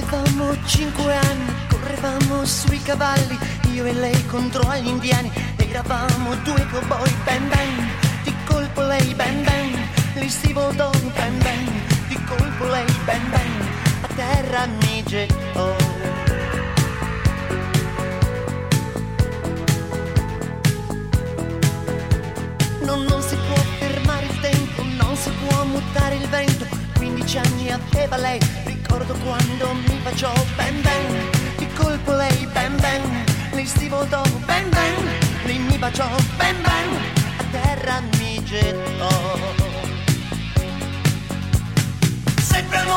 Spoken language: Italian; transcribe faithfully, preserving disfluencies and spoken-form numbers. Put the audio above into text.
Avevamo cinque anni, correvamo sui cavalli, io e lei contro agli indiani. Eravamo due cowboy, bang bang, di colpo lei bang bang, gli stivali d'oro bang bang, di colpo lei bang bang, a terra mi gettò. Non, non si può fermare il tempo, non si può mutare il vento. quindici anni aveva lei, ricordo quando mi baciò, bang bang, di colpo lei, bang bang, gli stivali d'oro, bang bang, lei mi baciò, bang bang, a terra mi gettò. Sempre